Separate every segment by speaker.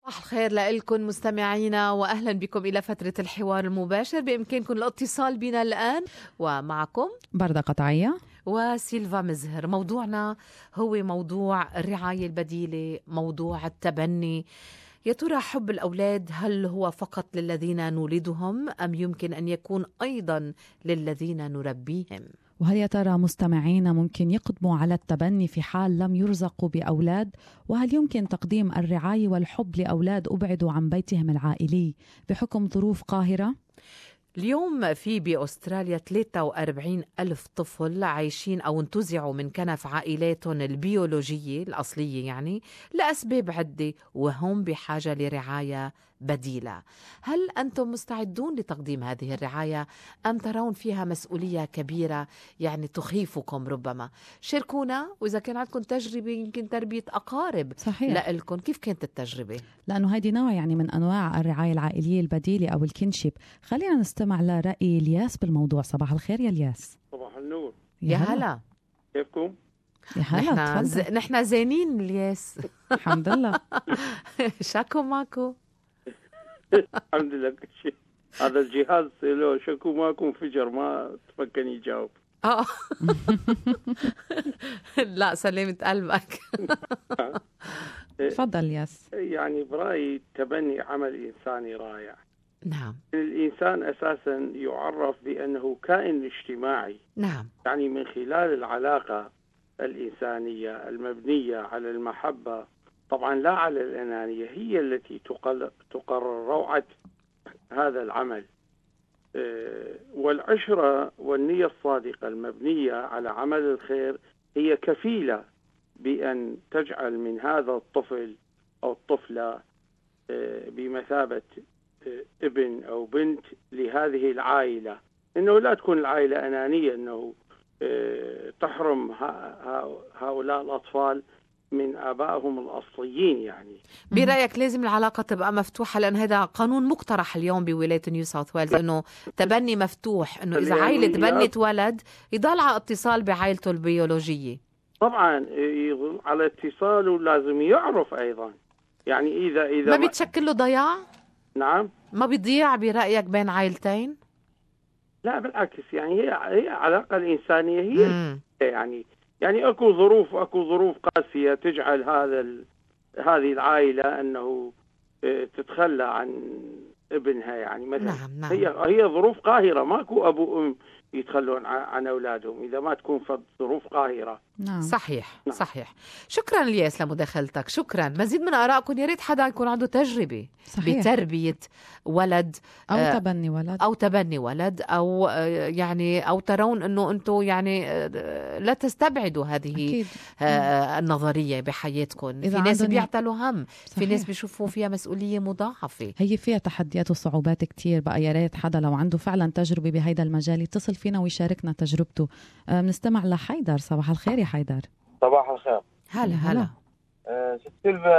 Speaker 1: صباح الخير لكم مستمعينا، وأهلا بكم إلى فترة الحوار المباشر. بإمكانكم الاتصال بنا الآن، ومعكم
Speaker 2: بردة قطعية
Speaker 1: وسيلفا مزهر. موضوعنا هو موضوع الرعاية البديلة، موضوع التبني. يا ترى حب الأولاد هل هو فقط للذين نولدهم أم يمكن أن يكون أيضا للذين نربيهم؟
Speaker 2: وهل يا ترى مستمعينا ممكن يقدموا على التبني في حال لم يرزقوا بأولاد؟ وهل يمكن تقديم الرعاية والحب لأولاد أبعدوا عن بيتهم العائلي بحكم ظروف قاهرة؟
Speaker 1: اليوم في بأستراليا 43 ألف طفل عايشين أو انتزعوا من كنف عائلاتهم البيولوجية الأصلية، يعني لأسباب عدة، وهم بحاجة لرعاية بديلة. هل أنتم مستعدون لتقديم هذه الرعاية أم ترون فيها مسؤولية كبيرة يعني تخيفكم ربما؟ شاركونا، وإذا كان عندكم تجربة يمكن تربية أقارب
Speaker 2: صحيح،
Speaker 1: لكم، كيف كانت التجربة؟
Speaker 2: لأنه هذه نوع يعني من أنواع الرعاية العائلية البديلة أو الكنشيب. خلينا نستمع لرأي الياس بالموضوع. صباح الخير يا الياس.
Speaker 3: صباح النور.
Speaker 1: يا هلا.
Speaker 3: كيفكم؟
Speaker 2: يا هلا، تفضل.
Speaker 1: نحن زينين الياس.
Speaker 2: الحمد لله.
Speaker 1: شاكو ماكو.
Speaker 3: الحمد لله كل شيء. هذا الجهاز لو شكو ماكو انفجر ما تمكن يجاوب.
Speaker 1: لا سلامة قلبك.
Speaker 2: تفضل ياس.
Speaker 3: يعني برأيي التبني عمل إنساني رائع.
Speaker 1: نعم.
Speaker 3: الإنسان أساسا يعرف بأنه كائن اجتماعي.
Speaker 1: نعم.
Speaker 3: يعني من خلال العلاقة الإنسانية المبنية على المحبة، طبعا لا على الأنانية، هي التي تقرر روعة هذا العمل. والعشرة والنية الصادقة المبنية على عمل الخير هي كفيلة بأن تجعل من هذا الطفل أو الطفلة بمثابة ابن أو بنت لهذه العائلة. إنه لا تكون العائلة أنانية، إنه تحرم هؤلاء الأطفال من آبائهم الأصليين. يعني
Speaker 1: برأيك لازم العلاقة تبقى مفتوحة، لأن هذا قانون مقترح اليوم بولاية نيو ساوث ويلز، إنه تبني مفتوح، إنه إذا عائلة تبنت ولد يضل على اتصال بعائلته البيولوجية.
Speaker 3: طبعا يظل على اتصاله، لازم يعرف أيضا. يعني إذا
Speaker 1: ما بيتشكل له ضياع؟
Speaker 3: نعم،
Speaker 1: ما بيضيع برأيك بين عائلتين؟
Speaker 3: لا بالعكس، يعني هي علاقة الإنسانية هي يعني أكو ظروف قاسية تجعل هذه العائلة أنه تتخلى عن ابنها. يعني مثلا
Speaker 1: نعم.
Speaker 3: هي ظروف قاهرة، ماكو أبو وأم يتخلون عن أولادهم إذا ما تكون في ظروف قاهرة.
Speaker 1: نعم. صحيح. صحيح. شكرا الياس لمداخلتك، شكرا. مزيد من آرائكم، يا ريت حدا يكون عنده تجربة بتربية ولد أو تبني ولد أو يعني أو ترون أنه أنتم يعني لا تستبعدوا هذه النظرية بحياتكم. في ناس بيعتلوا هم، في ناس بيشوفوا فيها مسؤولية مضاعفة،
Speaker 2: هي فيها تحديات وصعوبات كتير. بقى يا ريت حدا لو عنده فعلا تجربة بهيدا المجال يتصل فينا ويشاركنا تجربته. بنستمع لحيدر. صباح الخير يا حيدر.
Speaker 4: صباح الخير.
Speaker 1: هلا.
Speaker 4: ست سيلفا،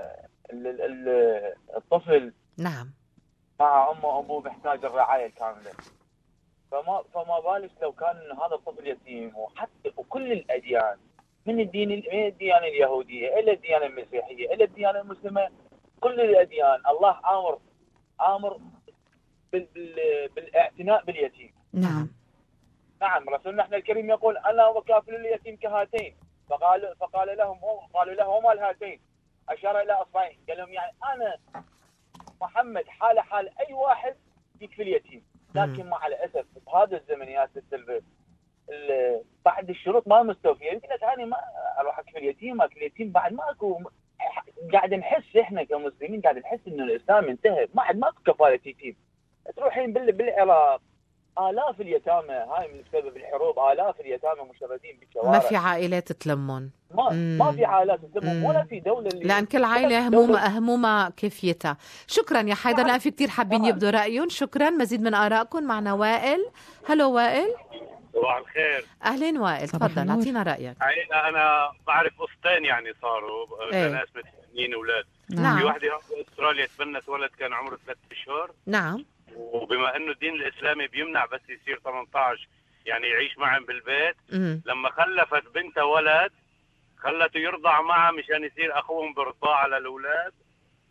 Speaker 4: الطفل
Speaker 1: نعم
Speaker 4: مع أمه وأبوه بيحتاج الرعاية الكاملة، فما بالك لو كان هذا الطفل يتيم. وكل الأديان، من الديانة اليهودية إلى الديانة المسيحية إلى الديانة المسلمة، كل الأديان الله آمر بالاعتناء باليتيم.
Speaker 1: نعم.
Speaker 4: رسولنا احنا الكريم يقول أنا وكافل اليتيم كهاتين. قالوا له وما الهاتين؟ أشار إلى أصبعين. قال لهم يعني أنا محمد حال أي واحد يكفي اليتيم، لكن مع الأسف بهذا الزمن يا ست سيلفا بعد الشروط ما مستوفية. يمكن أنا ما أروح أكفي اليتيم بعد ماكو. قاعد نحس إحنا كمسلمين قاعد نحس إنه الإسلام انتهى، ما ماكو كفالة يتيم. تروحين بالعراق آلاف اليتامى، هاي من بسبب الحروب، آلاف اليتامى مشردين بالشوارع،
Speaker 1: ما في عائلات تلمون،
Speaker 4: ما في عائلات تلمون، ولا في دولة
Speaker 1: لأن كل عائلة همومة كيفيتها. شكرا يا حيدر، لأن في كتير حابين يبدوا رأيهم. شكرا. مزيد من آرائكم. معنا وائل. هلو وائل.
Speaker 5: صباح الخير.
Speaker 1: أهلين وائل، تفضل أعطينا رأيك.
Speaker 5: أنا بعرف قصتين يعني صاروا لناس متبنين أولاد.
Speaker 1: نعم.
Speaker 5: في واحدة أستراليا تبنت ولد كان عمره 3 أشهر.
Speaker 1: نعم.
Speaker 5: وبما انه الدين الاسلامي بيمنع بس يصير 18 يعني يعيش معهم بالبيت. لما خلفت بنتها ولد خلته يرضع معها مشان يصير اخوهم برضاعة للاولاد.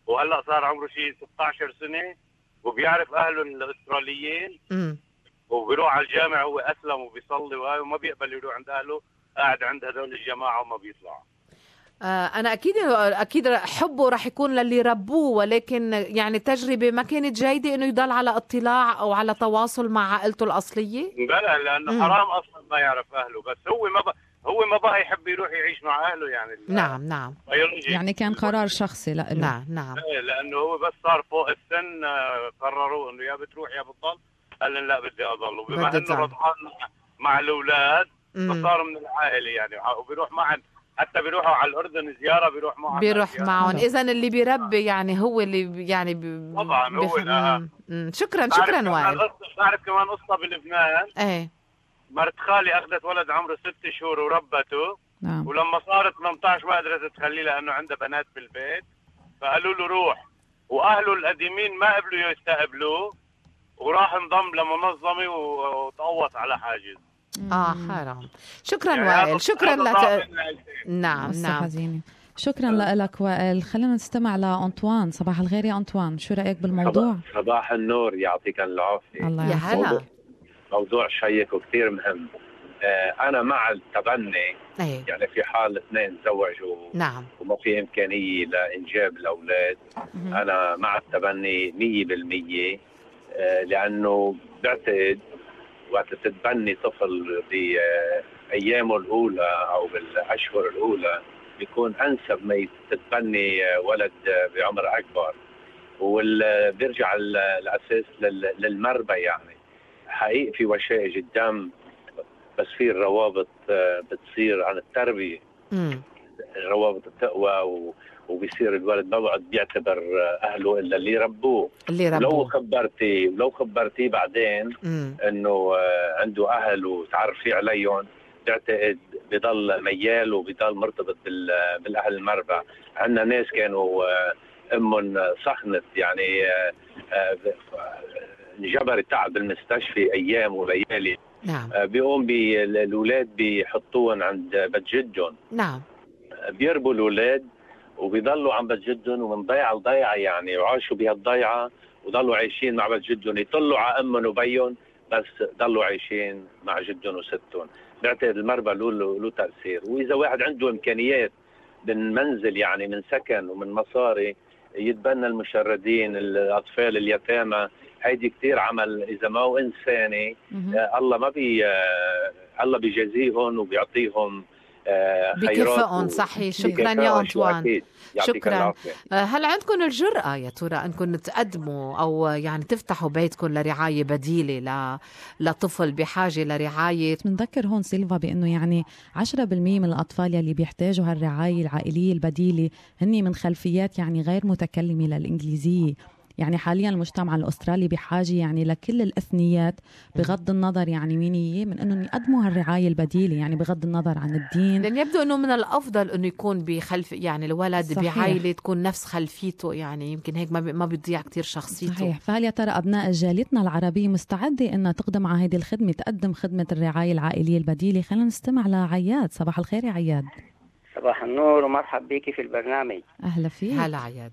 Speaker 5: وهلا صار عمره شيء 16 سنه وبيعرف اهله الاستراليين وبيروح على الجامع. هو اسلم وبيصلي وما بيقبل يروح عند اهله، قاعد عند هذول الجماعه وما بيطلع.
Speaker 1: أنا أكيد حبه رح يكون للي ربوه، ولكن يعني التجربة ما كانت جيدة إنه يضل على اطلاع أو على تواصل مع عائلته الأصلية.
Speaker 5: بلا لأنه حرام أصلا ما يعرف أهله، بس هو ما بقى يحب يروح يعيش مع أهله يعني.
Speaker 1: نعم
Speaker 2: يعني كان قرار شخصي لإله.
Speaker 1: نعم
Speaker 5: لأنه هو بس صار فوق السن قرروا إنه يا بتروح يا بتضل. قال لهم لا بدي أضل، وبما إنه رضحان مع الأولاد فصار من العائلة يعني، وبيروح معهم حتى بيروحوا على الأردن زيارة بيروح معهم.
Speaker 1: إذن اللي بيربي يعني هو اللي يعني
Speaker 5: طبعا هو.
Speaker 1: شكرا وائل.
Speaker 5: بعرف كمان قصة بلبنان.
Speaker 1: ايه
Speaker 5: مرت خالي أخذت ولد عمره 6 شهور وربته.
Speaker 2: نعم.
Speaker 5: ولما صارت 18 ما قدرت تخليه لأنه عنده بنات بالبيت، فقالوا له روح، وأهله القديمين ما قبلوا يستقبلوه وراح انضم لمنظمة وتقوط على حاجز.
Speaker 1: حرام. شكرا يعني وائل، شكرا لك. نعم
Speaker 2: شكرا لك وائل. خلينا نستمع لأنطوان. صباح الخير يا أنطوان، شو رأيك بالموضوع؟
Speaker 6: صباح النور، يعطيك العافية.
Speaker 2: الله
Speaker 1: يا هلا.
Speaker 6: موضوع شيق وكثير مهم. أنا مع التبني. يعني في حال اثنين تزوجوا
Speaker 1: نعم
Speaker 6: وما في إمكانية لإنجاب الأولاد، أنا مع التبني 100%. لأنه بعتقد وقت تتبني طفل بأيامه الأولى أو بالأشهر الأولى بيكون أنسب ما تتبني ولد بعمر أكبر، وبيرجع الأساس للمربى. يعني حقيقي في وشائج الدم، بس في الروابط بتصير عن التربية. الروابط بتقوى وبيصير الولد ما بعد بيعتبر أهله إلا اللي ربوه. لو خبرتيه بعدين إنه عنده أهل وتعرفي عليهم، تعتقد بضل ميال وبضل مرتبط بالأهل المربى. عندنا ناس كانوا أمهم سخنت يعني انجبر تعب بالمستشفى أيام وليالي.
Speaker 1: نعم.
Speaker 6: بيقوم بالأولاد بيحطوهم عند بيت جدهم.
Speaker 1: نعم.
Speaker 6: بيربوا الأولاد وبيضلوا عم بيت جدهم، ومن ضيعة لضيعة يعني، وعاشوا بهالضيعة وضلوا عايشين مع بيت جدهم، يطلوا على أمهم وبيهم بس ضلوا عايشين مع جدهم وستهم. بعتقد المربى له تأثير. وإذا واحد عنده إمكانيات من منزل يعني من سكن ومن مصاري، يتبنى المشردين، الأطفال اليتامى، هيدي كتير عمل. إذا ما هو إنساني الله بيجازيهم وبيعطيهم
Speaker 1: بكفاءهم. صحيح. شكرا يا أنطوان. شكرا. هل عندكم الجرأة يا ترى أنكم تقدموا أو يعني تفتحوا بيتكم لرعاية بديلة لطفل بحاجة لرعاية؟
Speaker 2: بنذكر هون سيلفا بأنه يعني 10% من الأطفال يلي بيحتاجوا هالرعاية العائلية البديلة هني من خلفيات يعني غير متكلمة للإنجليزية. يعني حاليا المجتمع الأسترالي بحاجة يعني لكل الإثنيات بغض النظر يعني مين هي، من أنه يقدموا هالرعاية البديلة يعني بغض النظر عن الدين.
Speaker 1: لأن يبدو أنه من الأفضل أنه يكون بخلف يعني الولد صحيح. بعائلة تكون نفس خلفيته، يعني يمكن هيك ما بيضيع كتير شخصيته.
Speaker 2: صحيح. فهل يا ترى أبناء جاليتنا العربية مستعدة أنها تقدم على هذه الخدمة، تقدم خدمة الرعاية العائلية البديلة؟ خلينا نستمع لعياد. صباح الخير يا عياد.
Speaker 7: صباح النور ومرحب بيكي في البرنامج.
Speaker 2: أهلا فيك.
Speaker 1: هلا عياد.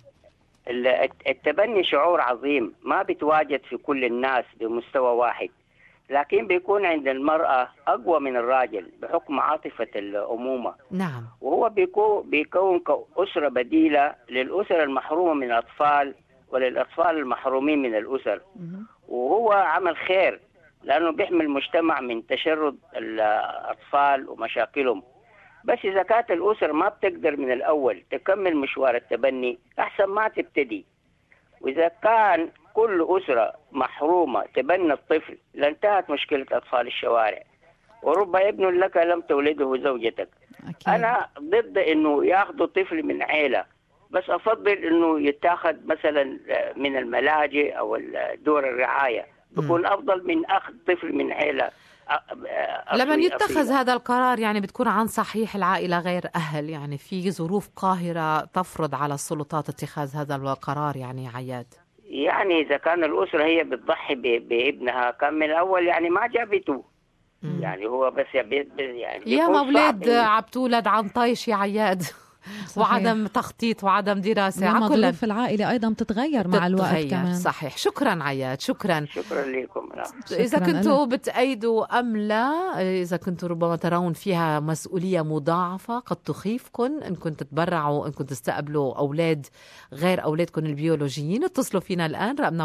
Speaker 7: التبني شعور عظيم ما بيتواجد في كل الناس بمستوى واحد، لكن بيكون عند المرأة أقوى من الراجل بحكم عاطفة الأمومة.
Speaker 1: نعم.
Speaker 7: وهو بيكون كأسرة بديلة للأسر المحرومة من الأطفال وللأطفال المحرومين من الأسر. وهو عمل خير لأنه بيحمي المجتمع من تشرد الأطفال ومشاكلهم. بس إذا كانت الأسر ما بتقدر من الأول تكمل مشوار التبني، أحسن ما تبتدي. وإذا كان كل أسرة محرومة تبنى الطفل لانتهت مشكلة أطفال الشوارع. ورب ابن لك لم تولده زوجتك. أكيد. أنا ضد إنه ياخذوا طفل من عيلة، بس أفضل إنه يتاخذ مثلا من الملاجئ أو دور الرعاية، بيكون أفضل من أخذ طفل من عيلة.
Speaker 1: لما يتخذ هذا القرار يعني بتكون عن صحيح العائلة غير أهل، يعني في ظروف قاهرة تفرض على السلطات اتخاذ هذا القرار. يعني عياد،
Speaker 7: يعني إذا كان الأسرة هي بتضحي بابنها كان من الأول يعني ما جابته. يعني هو بس يعني
Speaker 1: يا مولاد عبتولد عن طيش يا عياد. وعدم تخطيط وعدم دراسة.
Speaker 2: لما ظروف العائلة أيضا تتغير مع الوقت كمان.
Speaker 1: صحيح. شكرا عياد، شكرا
Speaker 7: لكم.
Speaker 1: إذا كنتوا بتأيدوا أم لا، إذا كنتوا ربما ترون فيها مسؤولية مضاعفة قد تخيفكم إن كنتوا تتبرعوا، إن كنتوا تستقبلوا أولاد غير أولادكم البيولوجيين، اتصلوا فينا الآن، رقمنا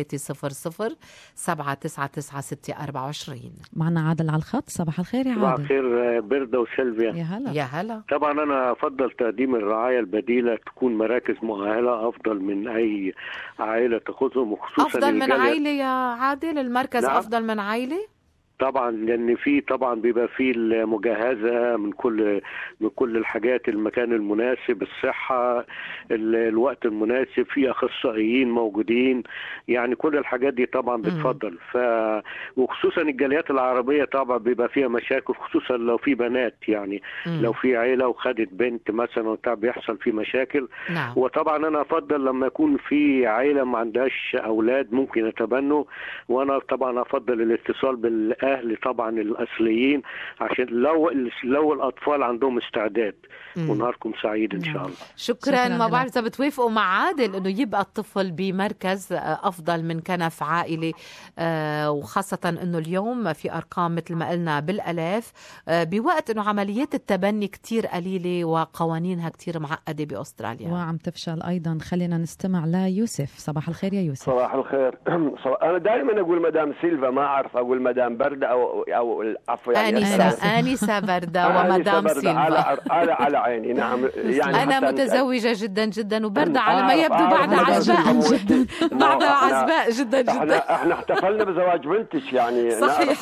Speaker 1: 1300-799-624.
Speaker 2: معنا عادل على الخط. صباح الخير يا عادل.
Speaker 8: صباح الخير بردة وسلفيا.
Speaker 2: يا هلا.
Speaker 1: يا هلا.
Speaker 8: طبعا أنا أفضل تقديم الرعاية البديلة تكون مراكز مؤهلة أفضل من أي عائلة تأخذهم، وخصوصا
Speaker 1: أفضل من عائلة يا عادل. المركز نعم. أفضل من عائلة
Speaker 8: طبعا، لان في طبعا بيبقى فيه المجهزه من كل الحاجات، المكان المناسب، الصحه، الوقت المناسب، في اخصائيين موجودين، يعني كل الحاجات دي طبعا بتفضل. وخصوصا الجاليات العربيه طبعا بيبقى فيها مشاكل، خصوصا لو في بنات، يعني لو في عيله وخدت بنت مثلا وبتاع بيحصل في مشاكل.
Speaker 1: نعم.
Speaker 8: وطبعا انا افضل لما يكون في عيله ما عندهاش اولاد ممكن يتبنوا، وانا طبعا افضل الاتصال بالاهل طبعا الاصليين، عشان لو الاطفال عندهم استعداد. ونهاركم سعيد ان شاء الله.
Speaker 1: شكرا. ما بعرف اذا بتوافقوا مع عادل انه يبقى الطفل بمركز افضل من كنف عائلي، وخاصه انه اليوم في ارقام مثل ما قلنا بالالاف، بوقت انه عمليات التبني كتير قليله وقوانينها كتير معقده باستراليا
Speaker 2: وعم تفشل ايضا. خلينا نستمع ليوسف. صباح الخير يا يوسف.
Speaker 9: صباح الخير. انا دائما اقول مدام سيلفا، ما اعرف اقول مدام بردة او عفوا يعني
Speaker 1: آنسة بردة ومدام سيلفا.
Speaker 9: على عيني. نعم يعني
Speaker 1: أنا متزوجة جدا جدا، وبردة على ما يبدو بعدها عزباء جدا. بعدها عزباء جدا جدا.
Speaker 9: احنا احتفلنا بزواج بنتش يعني.
Speaker 1: صحيح.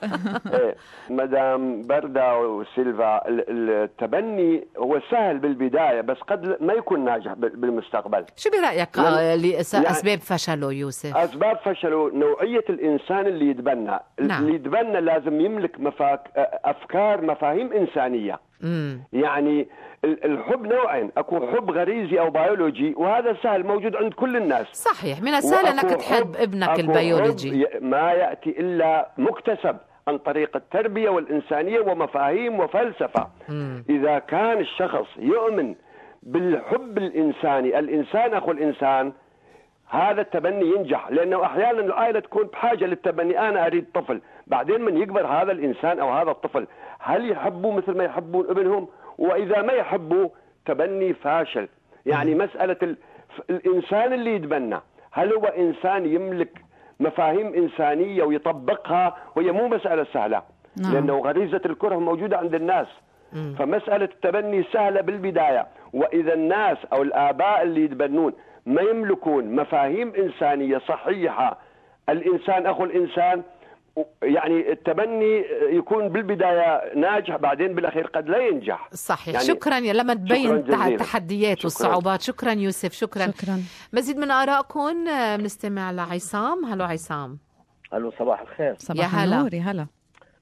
Speaker 9: مدام بردة وسيلفا، التبني هو سهل بالبداية بس قد ما يكون ناجح بالمستقبل.
Speaker 1: شو برأيك أسباب فشله يوسف؟
Speaker 9: أسباب فشله نوعية الإنسان اللي يتبنى.
Speaker 1: نعم.
Speaker 9: اللي يتبنى لازم يملك أفكار، مفاهيم إنسانية. يعني الحب نوعين، أكو حب غريزي أو بيولوجي، وهذا سهل موجود عند كل الناس.
Speaker 1: صحيح. من السهل أنك تحب ابنك البيولوجي.
Speaker 9: ما يأتي إلا مكتسب عن طريق التربية والإنسانية ومفاهيم وفلسفة. إذا كان الشخص يؤمن بالحب الإنساني، الإنسان أخو الإنسان، هذا التبني ينجح. لأنه أحيانا العائلة تكون بحاجة للتبني، أنا أريد طفل، بعدين من يكبر هذا الإنسان أو هذا الطفل هل يحبوا مثل ما يحبون ابنهم؟ وإذا ما يحبوا تبني فاشل. يعني مسألة الإنسان اللي يتبنى هل هو إنسان يملك مفاهيم إنسانية ويطبقها؟ وهي مو مسألة سهلة. لأنه غريزة الكره موجودة عند الناس. فمسألة التبني سهلة بالبداية، وإذا الناس أو الآباء اللي يتبنون ما يملكون مفاهيم إنسانية صحيحة، الإنسان أخو الإنسان، يعني التبني يكون بالبداية ناجح، بعدين بالأخير قد لا ينجح.
Speaker 1: صحيح.
Speaker 9: يعني
Speaker 1: شكرا لما تبين التحديات والصعوبات. شكرا يوسف. شكرا. مزيد من آرائكم بنستمع لعصام. هلو عصام.
Speaker 10: الو صباح الخير.
Speaker 2: صباح النور. يا هلا.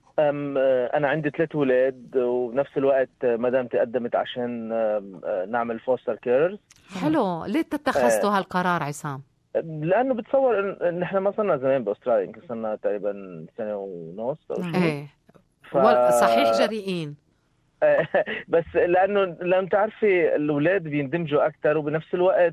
Speaker 10: أنا عندي 3 أولاد، وبنفس الوقت مدامتي قدمت عشان نعمل فوستر كيرز.
Speaker 1: حلو. ليه اتخذتوا هالقرار عصام؟
Speaker 10: لأنه بتصور إن إحنا ما صرنا زمان بأستراليا، يمكن صرنا تقريبا 1.5 سنة أو
Speaker 1: شيء. صحيح جريئين.
Speaker 10: بس لأنه تعرفي الأولاد بيندمجوا أكتر، وبنفس الوقت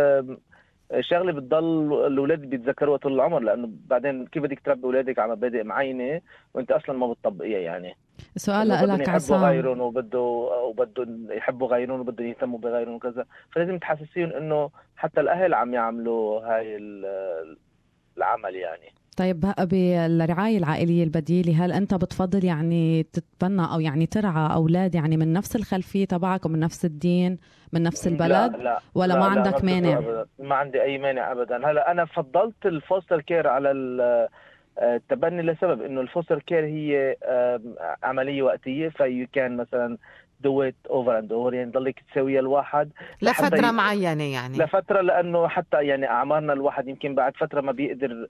Speaker 10: شغله بتضل الاولاد بيتذكروها طول العمر، لانه بعدين كيف بدك تربي اولادك على مبادئ معينه وانت اصلا ما بتطبقيها؟ يعني
Speaker 2: سؤال لك عصام.
Speaker 10: يحبوا غيرهم وبدهم يحبوا غيرهم وبدهم يهتموا بغيرهم وكذا، فلازم تحسسيهم انه حتى الاهل عم يعملوا هاي العمل. يعني
Speaker 2: طيب بقى بالرعاية العائلية البديلة، هل أنت بتفضل يعني تتبنى أو يعني ترعى أولاد يعني من نفس الخلفية تبعك ومن نفس الدين من نفس البلد؟
Speaker 10: لا
Speaker 2: ولا ما عندك مانع؟
Speaker 10: ما عندي أي مانع أبدا. هلا أنا فضلت الفوستر كير على التبني لسبب إنه الفوستر كير هي عملية وقتية، فيو كان مثلا do it over and over، يعني ضلك تسويها الواحد
Speaker 1: لفترة معينة، يعني
Speaker 10: لفترة، لأنه حتى يعني أعمارنا الواحد يمكن بعد فترة ما بيقدر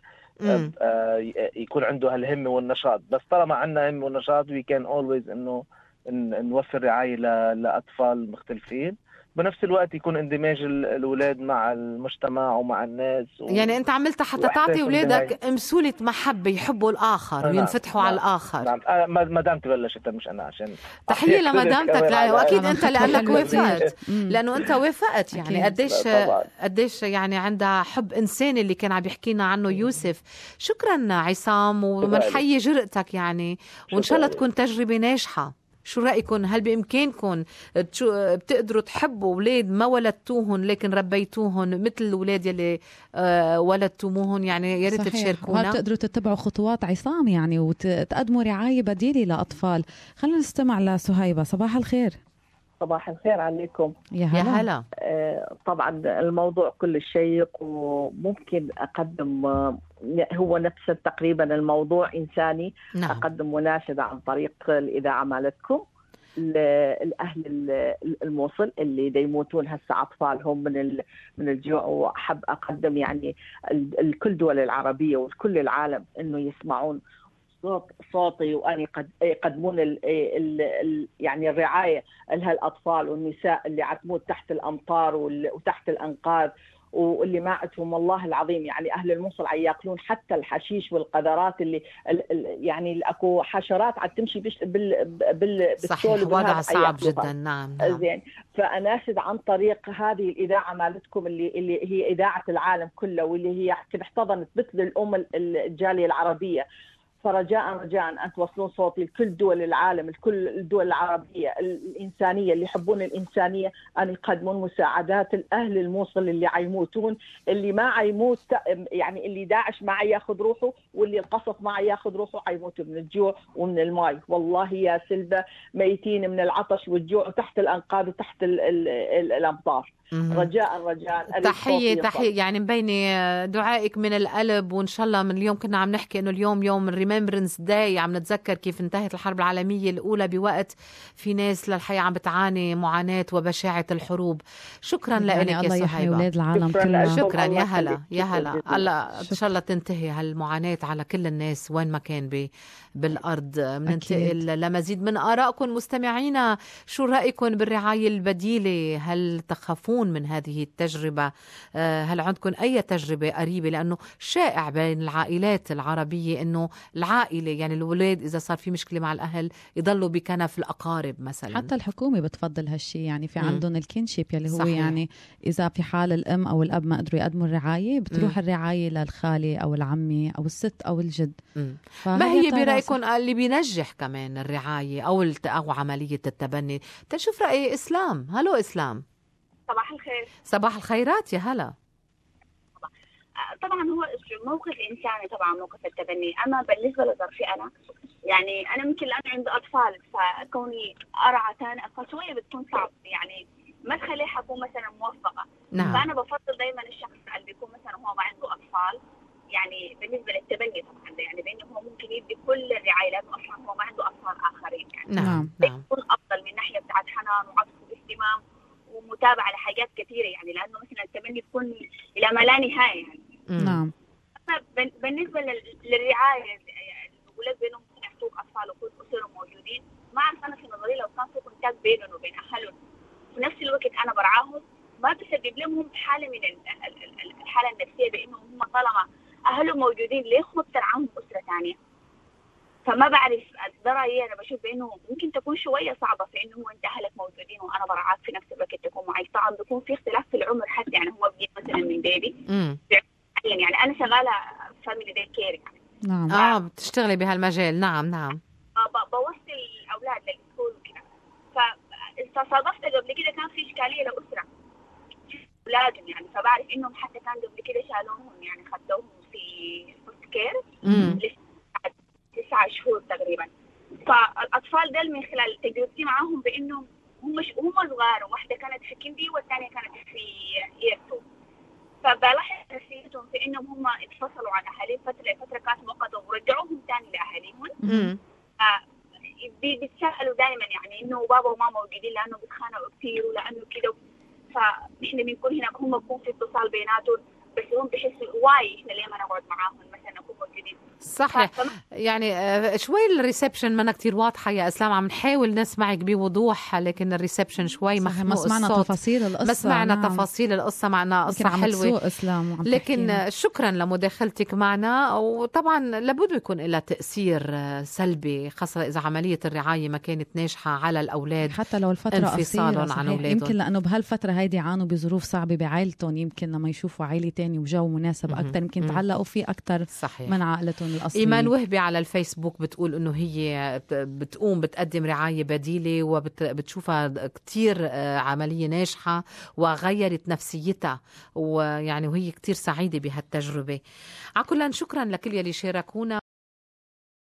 Speaker 10: يكون عنده هالهمة والنشاط، بس طالما عندنا همة والنشاط we can always إنه نوفر رعاية لأطفال مختلفين. بنفس الوقت يكون اندماج الأولاد مع المجتمع ومع الناس
Speaker 1: يعني أنت عملتها حتى تعطي أولادك مسؤولية محبة، يحبوا الآخر وينفتحوا على الآخر.
Speaker 10: نعم. مدامتي بلشت مش أنا، عشان
Speaker 1: تحية لمدامتك. وأكيد أنت لأنك وافقت، لأنه أنت وافقت. يعني قديش يعني عندها حب إنساني اللي كان عم يحكينا عنه يوسف. شكرا عصام، ومنحيي جرأتك يعني، وإن شاء الله تكون تجربة ناجحة. شو رأيكم؟ هل بإمكانكم بتقدروا تحبوا أولاد ما ولدتوهن لكن ربيتوهن مثل الأولاد يلي ولدتموهن؟ يعني يا ريت تشاركونا.
Speaker 2: وهل تقدروا تتبعوا خطوات عصام يعني وتقدموا رعاية بديلة لأطفال؟ خلينا نستمع لسهيبة. صباح الخير.
Speaker 11: صباح الخير عليكم.
Speaker 1: يا هلا.
Speaker 11: طبعا الموضوع كل شيق، وممكن أقدم هو نفس تقريبا الموضوع إنساني.
Speaker 1: نعم.
Speaker 11: أقدم مناشدة عن طريق الإذاعة مالتكم الأهل الموصل اللي يموتون هسه أطفالهم من الجوع، وأحب أقدم يعني الكل دول العربية وكل العالم إنه يسمعون صوتي وأن يقدمون يعني الرعاية لهالأطفال والنساء اللي عتموت تحت الأمطار وتحت الأنقاض، واللي ما عندهم والله العظيم. يعني أهل الموصل ياكلون حتى الحشيش والقذرات اللي يعني اكو حشرات عم تمشي
Speaker 1: بالسول. وضع صعب جدا. نعم.
Speaker 11: زين. فأناشد عن طريق هذه الإذاعة مالتكم اللي هي إذاعة العالم كله، واللي هي احتضنت مثل الأم الجالية العربية. فرجاء أن توصلون صوتي لكل دول العالم، لكل الدول العربية الإنسانية اللي يحبون الإنسانية، أن يقدمون مساعدات الأهل الموصل اللي عيموتون، اللي ما عيموت يعني اللي داعش ما ياخذ روحه، واللي القصف ما ياخذ روحه، عيموتوا من الجوع ومن الماء. والله يا سلبة ميتين من العطش والجوع وتحت الأنقاض وتحت الأمطار. رجاء
Speaker 1: تحية يعني مبين دعائك من القلب. وإن شاء الله من اليوم كنا عم نحكي إنه اليوم يوم الريممبرنس داي، عم نتذكر كيف انتهت الحرب العالمية الأولى بوقت في ناس للحقيقة عم بتعاني معاناة وبشاعة الحروب. شكرا لك يا
Speaker 2: الله يحيي
Speaker 1: سهيبة.
Speaker 2: أولاد العالم كلها.
Speaker 1: شكرا. يا هلا الله إن شاء الله تنتهي هالمعاناة على كل الناس وين ما كان بالأرض. مننتقل لمزيد من آرائكم مستمعينا. شو رأيكم بالرعاية البديلة؟ هل تخافون من هذه التجربة؟ هل عندكم أي تجربة قريبة؟ لأنه شائع بين العائلات العربية أنه العائلة يعني الولاد إذا صار في مشكلة مع الأهل يضلوا بكنف الأقارب مثلا.
Speaker 2: حتى الحكومة بتفضل هالشي. يعني في عندهم الكينشيب اللي هو
Speaker 1: صحيح.
Speaker 2: يعني إذا في حال الأم أو الأب ما قدروا يقدموا الرعاية بتروح الرعاية للخالة أو العمي أو الست أو الجد.
Speaker 1: ما هي برأيكم اللي بينجح كمان الرعاية أو عملية التبني؟ تشوف رأي إسلام. هلو إسلام.
Speaker 12: صباح الخير.
Speaker 1: صباح الخيرات. يا هلا.
Speaker 12: طبعا هو موقف إنساني طبعا موقف التبني. أما بالنسبة لظرفي أنا يعني أنا ممكن الآن عندي أطفال، فكوني أرعى ثاني أطفال شوية بتكون صعب، يعني ما تخليه حكون مثلا موفقة.
Speaker 1: نعم.
Speaker 12: فأنا بفضل دايما الشخص اللي بيكون مثلا هو ما عنده أطفال، يعني بالنسبة للتبني طبعا يعني بأنه هو ممكن يدي كل الرعاية لأنه أصلا هو ما عنده أطفال آخرين يعني.
Speaker 1: نعم.
Speaker 12: بيكون أفضل من ناحية بتاعت حنان وعطف واهتمام ومتابعة لحاجات كثيرة، يعني لأنه مثلا التبني بيكون إلى ما لا نهاية يعني.
Speaker 2: نعم.
Speaker 12: بالنسبة للرعاية الولاد بينهم يعطوك أطفال وكل أسرهم موجودين، ما أعرف أنا في نظري لو كان في كونتاكت بينهم وبين أهلهم في نفس الوقت أنا برعاهم، ما بسبب لهم حالة من الحالة النفسية بأنهم هم طالما أهلهم موجودين ليه هم بترعاهم أسرة ثانية. فما بعرف الدرجة أنا بشوف بأنه ممكن تكون شوية صعبة في إنه أنت أهلك موجودين وأنا برعاك في نفس الوقت تكون معي. طبعا بيكون في اختلاف في العمر حتى، يعني هو بيجي مثلا من بيبي يعني أنا شغالة فاميلي داي كير يعني.
Speaker 2: نعم.
Speaker 1: بتشتغلي بهالمجال. نعم.
Speaker 12: بوصل الأولاد للسكول وكذا. فصادفت قبل كده كان في إشكالية لأسرة أولادهم يعني، فبعرف إنهم حتى كان قبل كده شالوهم يعني خدوهم في فوست كير 9 شهور تقريبا. فالأطفال دول من خلال تجربتي معهم بإنهم هم صغار، واحدة كانت في كندي والثانية كانت في إيرتو، فبلاحظ نفسيتهم في إنهم هم انفصلوا عن أهاليهم فترة كانت مؤقتة ورجعوهم تاني لأهاليهم. بيتسألوا دائما يعني إنه بابا وماما موجودين لأنه بيتخانقوا كثير ولأنه كده، فإحنا بنكون هنا هم بيكون في اتصال بيناتهم، بس هم بيحسوا واي إحنا ليه ما نقعد معاهم مثلا نكون موجودين.
Speaker 1: صحيح. يعني شوي الريسبشن منا كتير واضحة يا إسلام، عم نحاول نسمعك بوضوح لكن الريسبشن شوي مخنوق.
Speaker 2: ما سمعنا تفاصيل القصة،
Speaker 1: ما سمعنا تفاصيل القصة، معنا قصة حلوة
Speaker 2: إسلام،
Speaker 1: لكن شكرا لمداخلتك معنا. وطبعا لابد يكون لها تأثير سلبي خاصة إذا عملية الرعاية ما كانت ناجحة على الأولاد،
Speaker 2: حتى لو الفترة
Speaker 1: انفصالهم عن أولادهم.
Speaker 2: يمكن لأنه بهالفترة هيدي عانوا بظروف صعبة بعائلتهم، يمكن لما يشوفوا عائلة تاني وجو مناسب أكتر يمكن تعلقوا فيه أكتر من عائلتهم الأصلية.
Speaker 1: إيمان وهبي على الفيسبوك بتقول إنه هي بتقدم رعاية بديلة وبتشوفها كتير عملية ناجحة وغيرت نفسيتها، ويعني وهي كتير سعيدة بهالتجربة. على كل شكرا لكل يلي شاركونا.